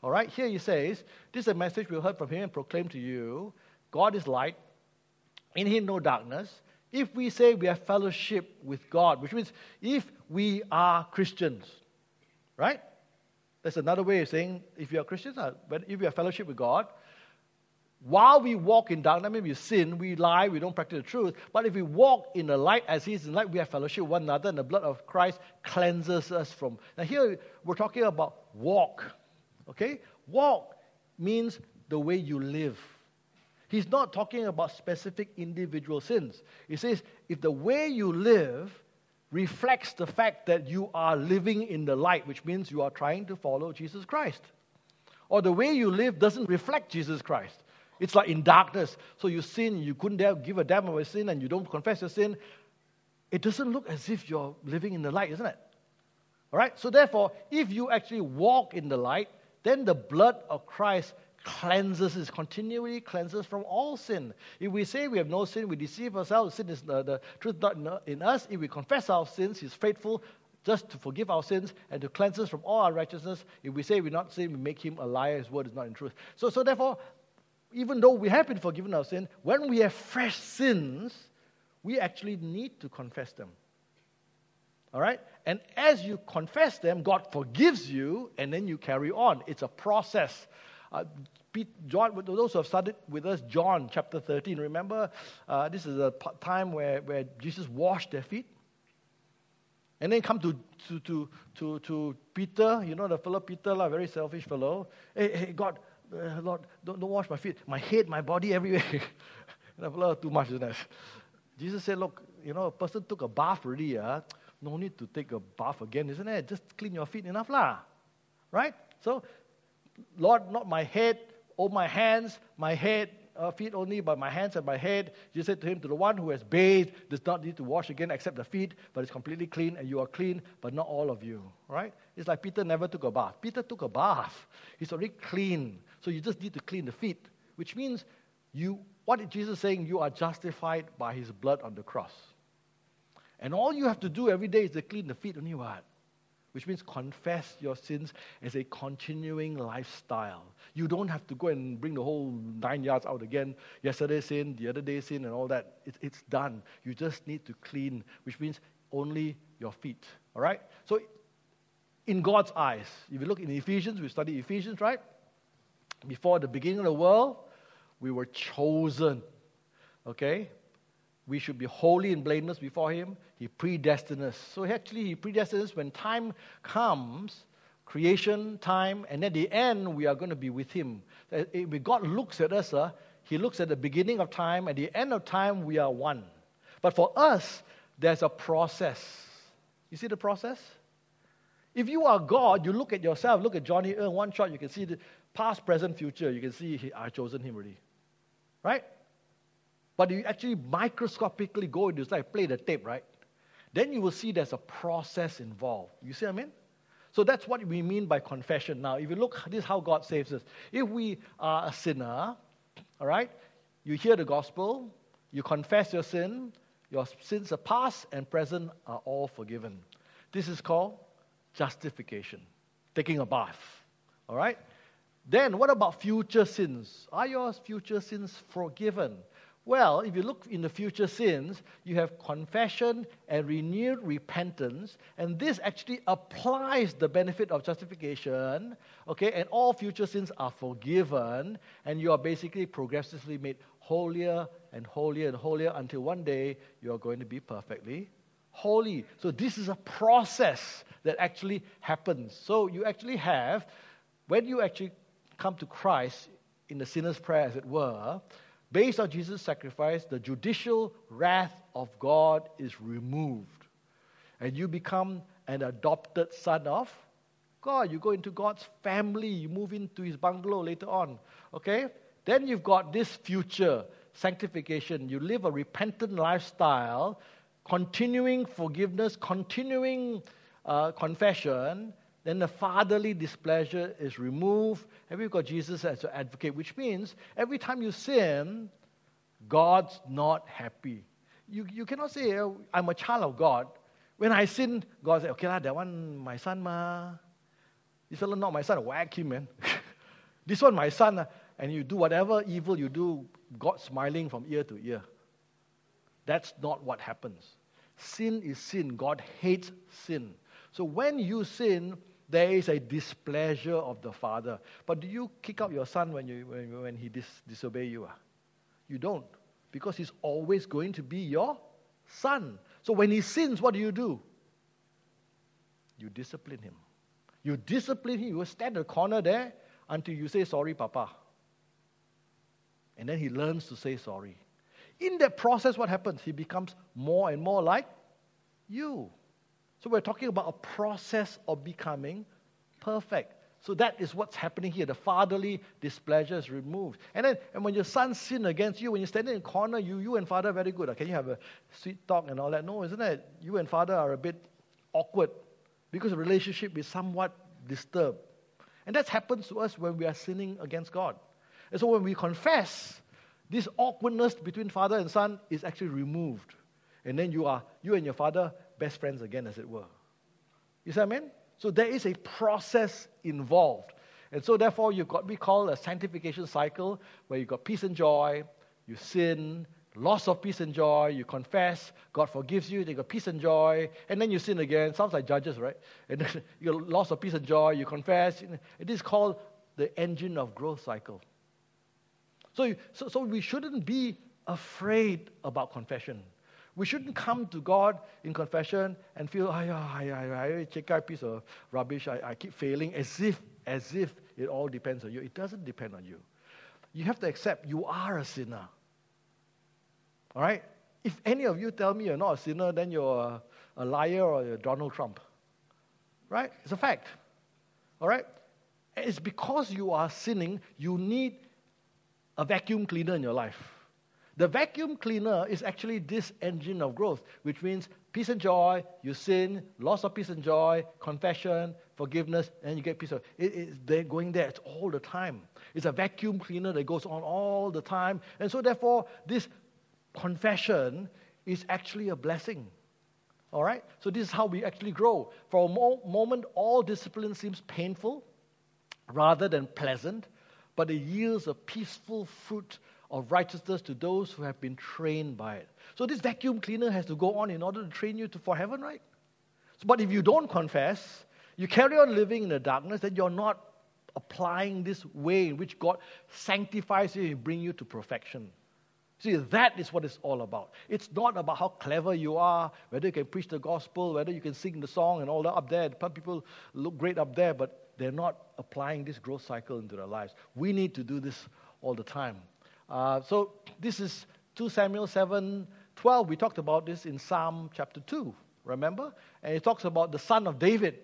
All right, here he says, this is a message we heard from him and proclaimed to you. God is light, in him no darkness. If we say we have fellowship with God, which means if we are Christians, right? That's another way of saying if you are Christians, but if you have fellowship with God, while we walk in darkness, maybe we sin, we lie, we don't practice the truth. But if we walk in the light as He is in the light, we have fellowship with one another, and the blood of Christ cleanses us from. Now here we're talking about walk. Okay? Walk means the way you live. He's not talking about specific individual sins. He says if the way you live reflects the fact that you are living in the light, which means you are trying to follow Jesus Christ. Or the way you live doesn't reflect Jesus Christ. It's like in darkness. So you sin, you couldn't dare give a damn about your sin, and you don't confess your sin. It doesn't look as if you're living in the light, isn't it? All right? So therefore, if you actually walk in the light, then the blood of Christ cleanses us, continually cleanses from all sin. If we say we have no sin, we deceive ourselves, sin is the, the truth not in, in us. If we confess our sins, He's faithful just to forgive our sins and to cleanse us from all unrighteousness. If we say we're not sin, we make Him a liar, His word is not in truth. So, so therefore, even though we have been forgiven our sin, when we have fresh sins, we actually need to confess them. All right? And as you confess them, God forgives you, and then you carry on. It's a process. Uh, John, those who have studied with us, John chapter thirteen, remember, uh, this is a time where, where Jesus washed their feet. And then come to, to, to, to, to Peter, you know the fellow Peter, a very selfish fellow. Hey, hey God, uh, Lord, don't, don't wash my feet. My head, my body, everywhere. The fellow, too much, isn't it? Jesus said, look, you know, a person took a bath already, uh, no need to take a bath again, isn't it? Just clean your feet enough, lah. Right? So, Lord, not my head, or my hands, my head, uh, feet only, but my hands and my head. Jesus said to him, to the one who has bathed does not need to wash again except the feet, but is completely clean, and you are clean, but not all of you. Right? It's like Peter never took a bath. Peter took a bath. He's already clean. So you just need to clean the feet, which means you, what is Jesus saying? You are justified by His blood on the cross. And all you have to do every day is to clean the feet only what? Which means confess your sins as a continuing lifestyle. You don't have to go and bring the whole nine yards out again. Yesterday's sin, the other day's sin, and all that. It, it's done. You just need to clean, which means only your feet. All right? So, in God's eyes, if you look in Ephesians, we study Ephesians, right? Before the beginning of the world, we were chosen. Okay? We should be holy and blameless before Him. He predestined us. So actually, He predestined us when time comes, creation time, and at the end, we are going to be with Him. When God looks at us, uh, He looks at the beginning of time. At the end of time, we are one. But for us, there's a process. You see the process? If you are God, you look at yourself, look at Johnny Ng, one shot, you can see the past, present, future. You can see he, I've chosen him already. Right? But you actually microscopically go into this, like play the tape, right? Then you will see there's a process involved. You see what I mean? So that's what we mean by confession. Now, if you look, this is how God saves us. If we are a sinner, all right, you hear the gospel, you confess your sin, your sins are past and present are all forgiven. This is called justification, taking a bath, all right? Then what about future sins? Are your future sins forgiven? Well, if you look in the future sins, you have confession and renewed repentance, and this actually applies the benefit of justification, okay, and all future sins are forgiven, and you are basically progressively made holier and holier and holier until one day you are going to be perfectly holy. So this is a process that actually happens. So you actually have, when you actually come to Christ in the sinner's prayer, as it were, based on Jesus' sacrifice, the judicial wrath of God is removed. And you become an adopted son of God. You go into God's family. You move into His bungalow later on. Okay? Then you've got this future sanctification. You live a repentant lifestyle, continuing forgiveness, continuing uh, confession. Then the fatherly displeasure is removed, and we've got Jesus as your advocate, which means every time you sin, God's not happy. You you cannot say, oh, I'm a child of God. When I sin, God says, okay, lah, that one my son, ma. This fellow not my son, whack him, man. This one, my son, uh, and you do whatever evil you do, God smiling from ear to ear. That's not what happens. Sin is sin. God hates sin. So when you sin, there is a displeasure of the Father. But do you kick out your son when you when, when he dis, disobey you? You don't. Because he's always going to be your son. So when he sins, what do you do? You discipline him. You discipline him. You will stand in the corner there until you say, sorry, Papa. And then he learns to say sorry. In that process, what happens? He becomes more and more like you. So we're talking about a process of becoming perfect. So that is what's happening here. The fatherly displeasure is removed. And then and when your son sin against you, when you're standing in the corner, you, you and father are very good. Can you have a sweet talk and all that? No, isn't it? You and father are a bit awkward because the relationship is somewhat disturbed. And that happens to us when we are sinning against God. And so when we confess, this awkwardness between father and son is actually removed. And then you are, you and your father, best friends again, as it were. You see what I mean? So there is a process involved. And so therefore you've got what we call a sanctification cycle, where you've got peace and joy, you sin, loss of peace and joy, you confess, God forgives you, you got peace and joy, and then you sin again. Sounds like Judges, right? And then you got loss of peace and joy, you confess. It is called the engine of growth cycle. So, so, so we shouldn't be afraid about confession. We shouldn't come to God in confession and feel, I, I, I, I check out a piece of rubbish, I, I keep failing, as if, as if it all depends on you. It doesn't depend on you. You have to accept you are a sinner. All right? If any of you tell me you're not a sinner, then you're a, a liar or you're Donald Trump. Right? It's a fact. All right? It's because you are sinning, you need a vacuum cleaner in your life. The vacuum cleaner is actually this engine of growth, which means peace and joy, you sin, loss of peace and joy, confession, forgiveness, and you get peace. Of, it, it's they're going there. It's all the time. It's a vacuum cleaner that goes on all the time. And so therefore, this confession is actually a blessing. All right? So this is how we actually grow. For a mo- moment, all discipline seems painful rather than pleasant, but it yields a peaceful fruit of righteousness to those who have been trained by it. So this vacuum cleaner has to go on in order to train you to, for heaven, right? So, but if you don't confess, you carry on living in the darkness, then you're not applying this way in which God sanctifies you and brings you to perfection. See, that is what it's all about. It's not about how clever you are, whether you can preach the gospel, whether you can sing the song and all that up there. People look great up there, but they're not applying this growth cycle into their lives. We need to do this all the time. Uh, so this is Second Samuel seven twelve. We talked about this in Psalm chapter two, remember? And it talks about the son of David.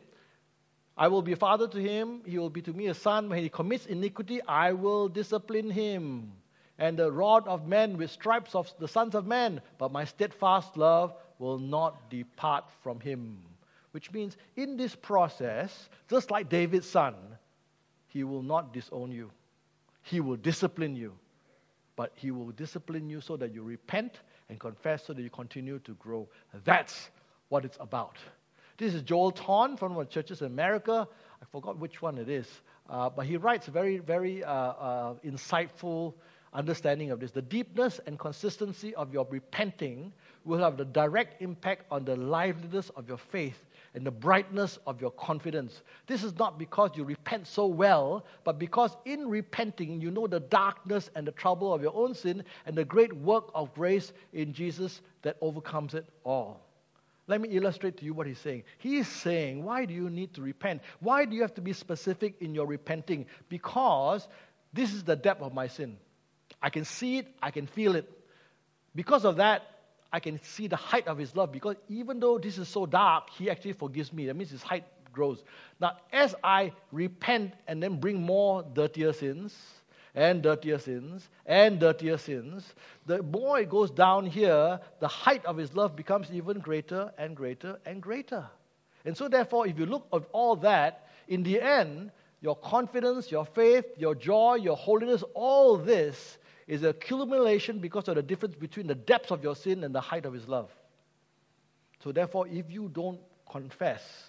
I will be a father to him. He will be to me a son. When he commits iniquity, I will discipline him. And the rod of men with stripes of the sons of men, but my steadfast love will not depart from him. Which means in this process, just like David's son, he will not disown you. He will discipline you. But he will discipline you so that you repent and confess so that you continue to grow. That's what it's about. This is Joel Torn from one of the churches in America. I forgot which one it is. Uh, but he writes a very, very uh, uh, insightful understanding of this. The deepness and consistency of your repenting will have the direct impact on the liveliness of your faith and the brightness of your confidence. This is not because you repent so well, but because in repenting, you know the darkness and the trouble of your own sin and the great work of grace in Jesus that overcomes it all. Let me illustrate to you what he's saying. He is saying, why do you need to repent? Why do you have to be specific in your repenting? Because this is the depth of my sin. I can see it, I can feel it. Because of that, I can see the height of his love, because even though this is so dark, he actually forgives me. That means his height grows. Now, as I repent and then bring more dirtier sins, and dirtier sins, and dirtier sins, the more it goes down here, the height of his love becomes even greater and greater and greater. And so therefore, if you look at all that, in the end, your confidence, your faith, your joy, your holiness, all this is a accumulation because of the difference between the depths of your sin and the height of his love. So therefore, if you don't confess,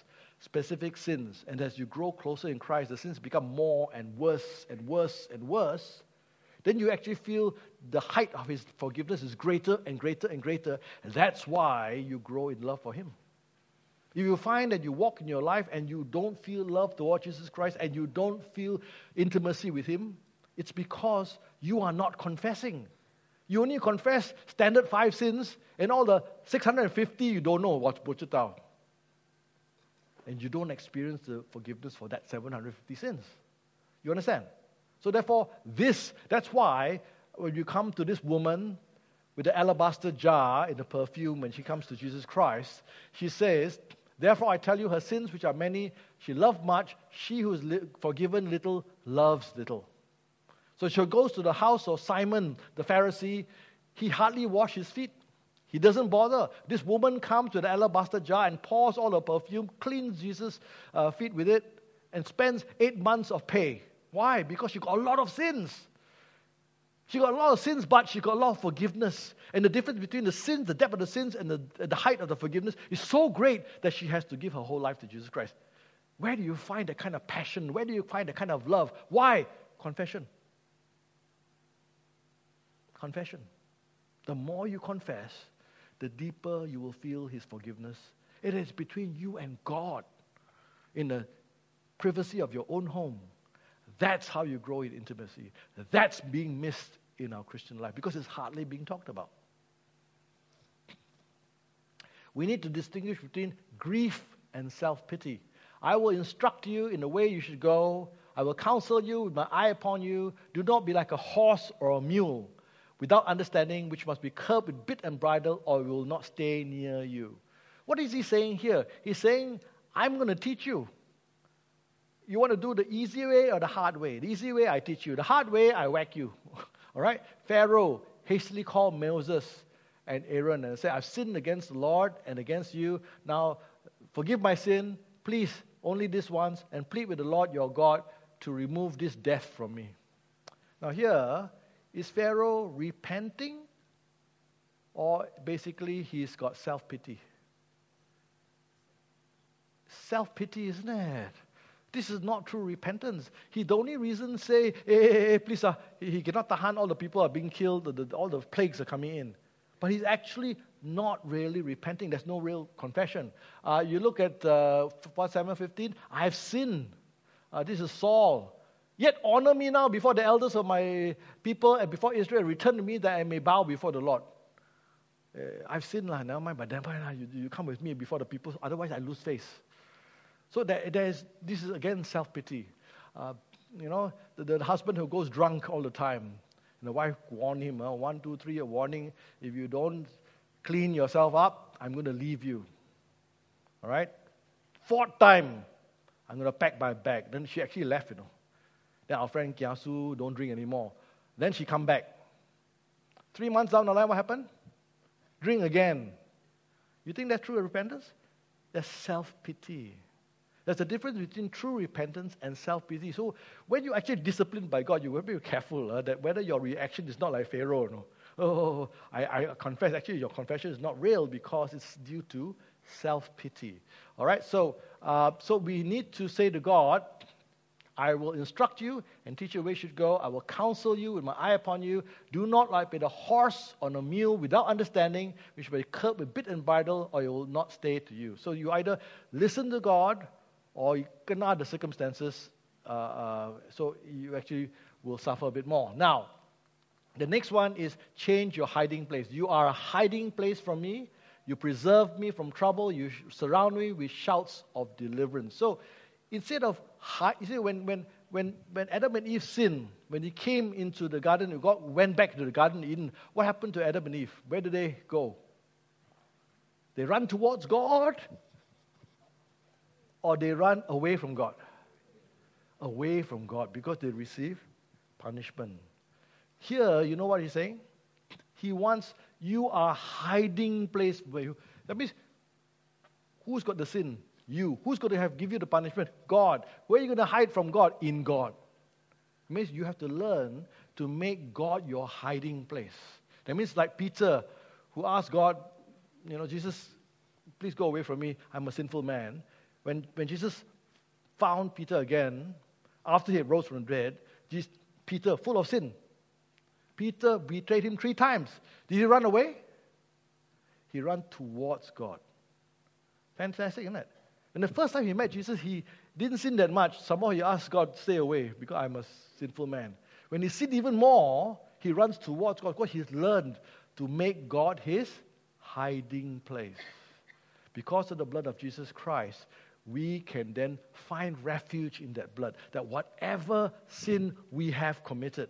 specific sins, and as you grow closer in Christ, the sins become more and worse and worse and worse, then you actually feel the height of His forgiveness is greater and greater and greater, and that's why you grow in love for Him. If you find that you walk in your life and you don't feel love toward Jesus Christ and you don't feel intimacy with Him, it's because you are not confessing. You only confess standard five sins, and all the six hundred fifty you don't know what's butchered out. And you don't experience the forgiveness for that seven hundred fifty sins. You understand? So therefore, this, that's why when you come to this woman with the alabaster jar in the perfume, when she comes to Jesus Christ, she says, therefore I tell you, her sins which are many, she loved much, she who is li- forgiven little, loves little. So she goes to the house of Simon the Pharisee, he hardly washed his feet. He doesn't bother. This woman comes to the alabaster jar and pours all the perfume, cleans Jesus' uh, feet with it, and spends eight months of pay. Why? Because she got a lot of sins. She got a lot of sins, but she got a lot of forgiveness. And the difference between the sins, the depth of the sins, and the, the height of the forgiveness is so great that she has to give her whole life to Jesus Christ. Where do you find that kind of passion? Where do you find that kind of love? Why? Confession. Confession. The more you confess, the deeper you will feel His forgiveness. It is between you and God in the privacy of your own home. That's how you grow in intimacy. That's being missed in our Christian life because it's hardly being talked about. We need to distinguish between grief and self-pity. I will instruct you in the way you should go. I will counsel you with my eye upon you. Do not be like a horse or a mule, without understanding, which must be curbed with bit and bridle, or it will not stay near you. What is he saying here? He's saying, I'm going to teach you. You want to do the easy way or the hard way? The easy way, I teach you. The hard way, I whack you. All right? Pharaoh hastily called Moses and Aaron and said, I've sinned against the Lord and against you. Now, forgive my sin. Please, only this once, and plead with the Lord your God to remove this death from me. Now here, is Pharaoh repenting? Or basically, he's got self-pity? Self-pity, isn't it? This is not true repentance. He the only reason say, hey, hey, hey please, uh, he, he cannot tahan, all the people are being killed, the, the, all the plagues are coming in. But he's actually not really repenting. There's no real confession. Uh, you look at uh, First Samuel fifteen, I have sinned. Uh, this is Saul. Yet honor me now before the elders of my people and before Israel. Return to me that I may bow before the Lord. Uh, I've sinned, lah, never mind, but never mind, you, you come with me before the people, otherwise I lose face. So there, there's, this is again self-pity. Uh, you know, the, the husband who goes drunk all the time. And the wife warned him, uh, one, two, three, a warning. If you don't clean yourself up, I'm going to leave you. All right? Fourth time, I'm going to pack my bag. Then she actually left, you know. Then our friend Kiasu, don't drink anymore. Then she come back. Three months down the line, what happened? Drink again. You think that's true repentance? That's self-pity. There's a difference between true repentance and self-pity. So when you're actually disciplined by God, you have to be careful uh, that whether your reaction is not like Pharaoh. No? Oh, I, I confess. Actually, your confession is not real because it's due to self-pity. All right? So, uh, so we need to say to God, I will instruct you and teach you where you should go. I will counsel you with my eye upon you. Do not like be the horse on a mule without understanding, which will be curbed with bit and bridle, or it will not stay to you. So you either listen to God, or you cannot the circumstances, uh, uh, so you actually will suffer a bit more. Now, the next one is change your hiding place. You are a hiding place from me. You preserve me from trouble. You surround me with shouts of deliverance. So instead of, you see, when, when, when, when Adam and Eve sinned, when he came into the garden, God went back to the Garden of Eden, what happened to Adam and Eve? Where did they go? They run towards God, or they run away from God? Away from God, because they receive punishment. Here, you know what he's saying? He wants, you are hiding place where you, that means, who's got the sin? You. Who's going to have give you the punishment? God. Where are you going to hide from God? In God. It means you have to learn to make God your hiding place. That means like Peter, who asked God, you know, Jesus, please go away from me. I'm a sinful man. When, when Jesus found Peter again, after he rose from the dead, Jesus, Peter, full of sin. Peter betrayed him three times. Did he run away? He ran towards God. Fantastic, isn't it? When the first time he met Jesus, he didn't sin that much. Somehow he asked God, stay away, because I'm a sinful man. When he sinned even more, he runs towards God, because he's learned to make God his hiding place. Because of the blood of Jesus Christ, we can then find refuge in that blood. That whatever sin we have committed,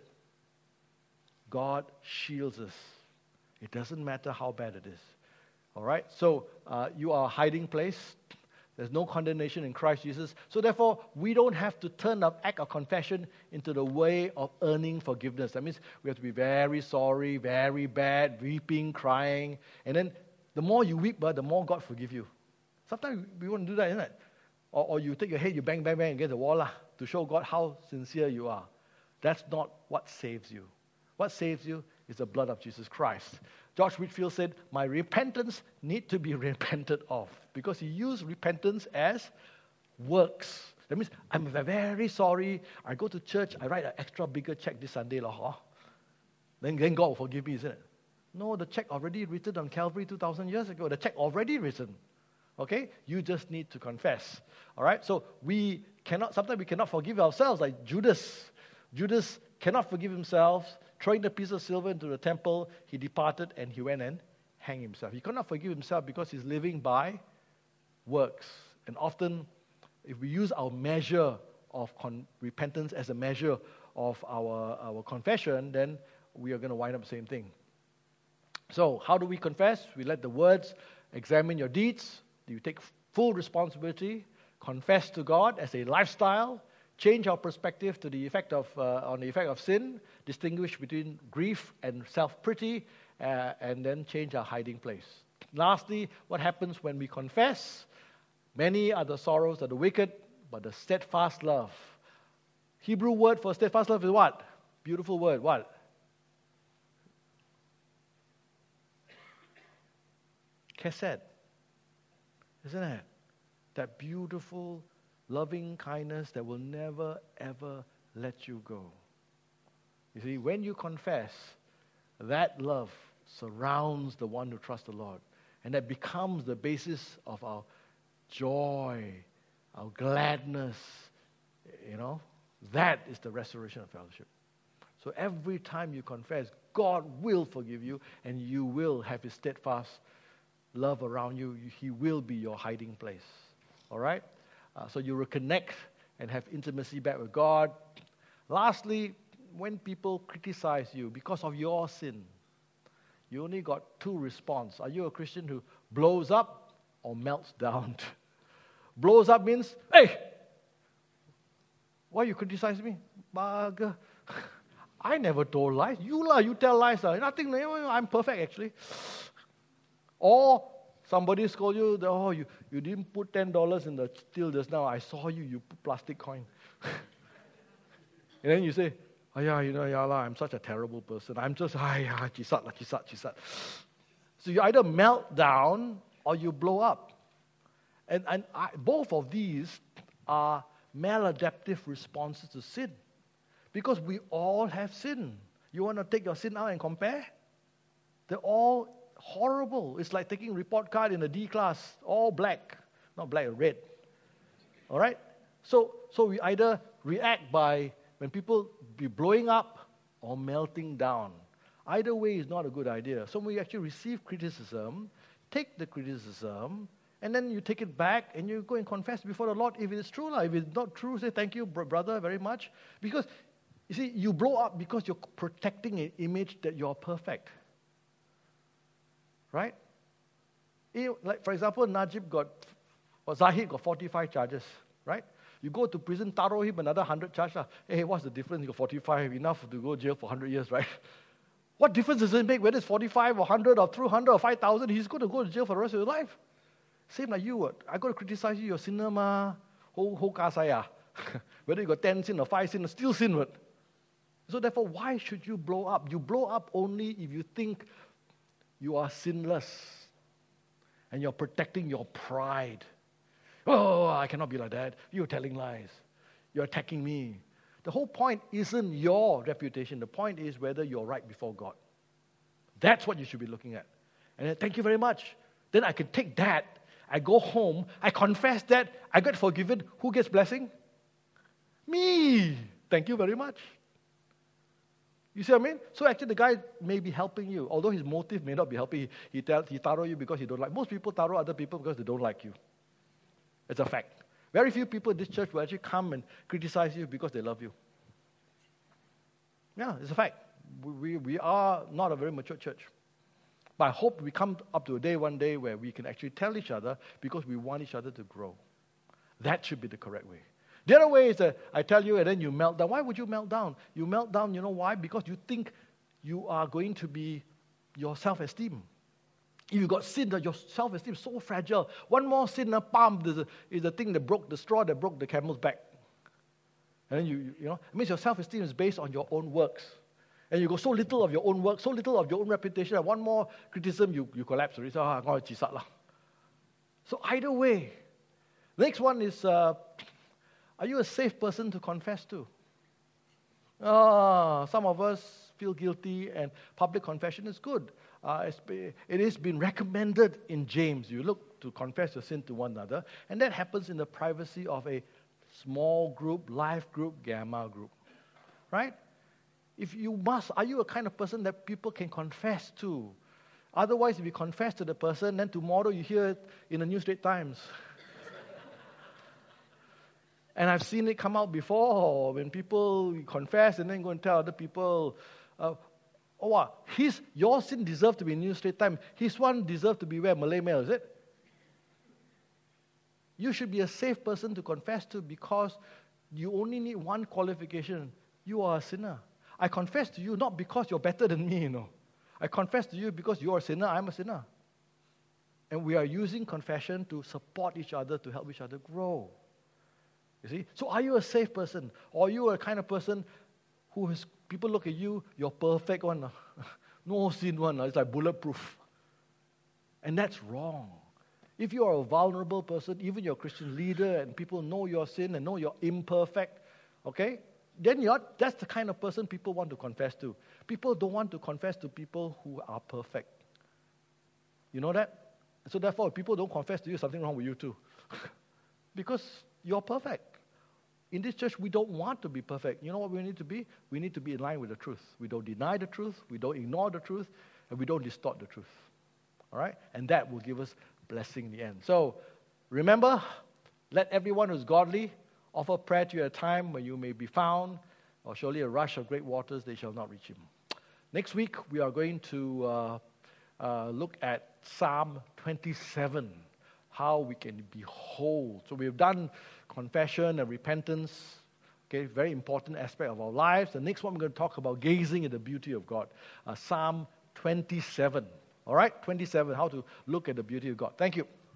God shields us. It doesn't matter how bad it is. All right? So uh, you are a hiding place. There's no condemnation in Christ Jesus. So therefore, we don't have to turn our act of confession into the way of earning forgiveness. That means we have to be very sorry, very bad, weeping, crying. And then the more you weep, the more God forgive you. Sometimes we want to do that, isn't it? Or, or you take your head, you bang, bang, bang against the wall lah, to show God how sincere you are. That's not what saves you. What saves you is the blood of Jesus Christ. George Whitefield said, my repentance need to be repented of. Because he used repentance as works. That means, I'm very sorry. I go to church, I write an extra bigger check this Sunday. Lah, huh? then, then God will forgive me, isn't it? No, the check already written on Calvary two thousand years ago. The check already written. Okay? You just need to confess. All right? So we cannot, sometimes we cannot forgive ourselves, like Judas. Judas cannot forgive himself. Throwing the piece of silver into the temple, he departed and he went and hanged himself. He could not forgive himself because he's living by works. And often, if we use our measure of con- repentance as a measure of our, our confession, then we are going to wind up the same thing. So, how do we confess? We let the words examine your deeds. You take full responsibility. Confess to God as a lifestyle. Change our perspective to the effect of uh, on the effect of sin. Distinguish between grief and self-pity, uh, and then change our hiding place. Lastly, what happens when we confess? Many are the sorrows of the wicked, but the steadfast love. Hebrew word for steadfast love is what? Beautiful word. What? Chesed. Isn't it? That beautiful, loving kindness that will never, ever let you go. You see, when you confess, that love surrounds the one who trusts the Lord. And that becomes the basis of our joy, our gladness. You know, that is the restoration of fellowship. So every time you confess, God will forgive you, and you will have His steadfast love around you. He will be your hiding place. All right? Uh, so you reconnect and have intimacy back with God. Lastly, when people criticize you because of your sin, you only got two responses. Are you a Christian who blows up or melts down? Blows up means, hey, why you criticize me? Bugger. I never told lies. You lah, you tell lies. Lah. Nothing, I'm perfect actually. Or somebody scold you, oh, you, you didn't put ten dollars in the till just now. I saw you, you put plastic coin. And then you say, oh yeah, you know, yeah, lah, I'm such a terrible person. I'm just, ah, yeah, chisat, lah, chisat, chisat. So you either melt down or you blow up. And, and I, both of these are maladaptive responses to sin. Because we all have sin. You want to take your sin out and compare? They're all horrible. It's like taking report card in a D class, all black. Not black, red. All right? So, so we either react by when people be blowing up or melting down. Either way is not a good idea. So when we actually receive criticism, take the criticism, and then you take it back and you go and confess before the Lord if it is true. If it's not true, say thank you, brother, very much. Because, you see, you blow up because you're protecting an image that you're perfect. Right? Like, for example, Najib got, or Zahid got forty-five charges, right? You go to prison, taro him another one hundred charges. Hey, what's the difference? You got forty-five, enough to go to jail for one hundred years, right? What difference does it make whether it's forty-five or one hundred or three hundred or five thousand? He's going to go to jail for the rest of his life. Same like you. What? I got to criticize you, you're sinner ma. Ho, ho ka saya. Whether you got ten sin or five sin, still sin. What? So therefore, why should you blow up? You blow up only if you think you are sinless and you're protecting your pride. Oh, I cannot be like that. You're telling lies. You're attacking me. The whole point isn't your reputation. The point is whether you're right before God. That's what you should be looking at. And then, thank you very much. Then I can take that. I go home. I confess that. I get forgiven. Who gets blessing? Me. Thank you very much. You see what I mean? So actually the guy may be helping you, although his motive may not be helping. He, he, tell, he taro you because he don't like. Most people taro other people because they don't like you. It's a fact. Very few people in this church will actually come and criticize you because they love you. Yeah, it's a fact. We, we, we are not a very mature church. But I hope we come up to a day one day where we can actually tell each other because we want each other to grow. That should be the correct way. The other way is that I tell you and then you melt down. Why would you melt down? You melt down, you know why? Because you think you are going to be your self-esteem. If you got sin, your self-esteem is so fragile. One more sin, a palm is the, is the thing that broke, the straw that broke the camel's back. And then you, you know, it means your self-esteem is based on your own works. And you got so little of your own work, so little of your own reputation, and one more criticism, you, you collapse already. So, ah, I'm going to So either way. Next one is, uh, are you a safe person to confess to? Ah, some of us feel guilty, and public confession is good. Uh, it has been recommended in James. You look to confess your sin to one another, and that happens in the privacy of a small group, life group, gamma group. Right? If you must, are you a kind of person that people can confess to? Otherwise, if you confess to the person, then tomorrow you hear it in the New Straits Times. And I've seen it come out before when people confess and then go and tell other people, uh, oh, wow, his, your sin deserves to be in New Straits Times. His one deserves to be where? Malay Mail, is it? You should be a safe person to confess to because you only need one qualification. You are a sinner. I confess to you not because you're better than me, you know. I confess to you because you're a sinner, I'm a sinner. And we are using confession to support each other, to help each other grow. You see? So are you a safe person? Or are you a kind of person who has, people look at you, you're perfect one. No sin one. It's like bulletproof. And that's wrong. If you are a vulnerable person, even your Christian leader, and people know your sin and know you're imperfect, okay? Then you're, that's the kind of person people want to confess to. People don't want to confess to people who are perfect. You know that? So therefore, if people don't confess to you, something wrong with you too. Because you're perfect. In this church, we don't want to be perfect. You know what we need to be? We need to be in line with the truth. We don't deny the truth, we don't ignore the truth, and we don't distort the truth. All right? And that will give us blessing in the end. So, remember, let everyone who's godly offer prayer to you at a time when you may be found, or surely a rush of great waters, they shall not reach him. Next week, we are going to uh, uh, look at Psalm twenty-seven, how we can be whole. So we've done confession and repentance, okay, very important aspect of our lives. The next one, we're going to talk about gazing at the beauty of God. Uh, Psalm twenty-seven, all right, twenty-seven, how to look at the beauty of God. Thank you.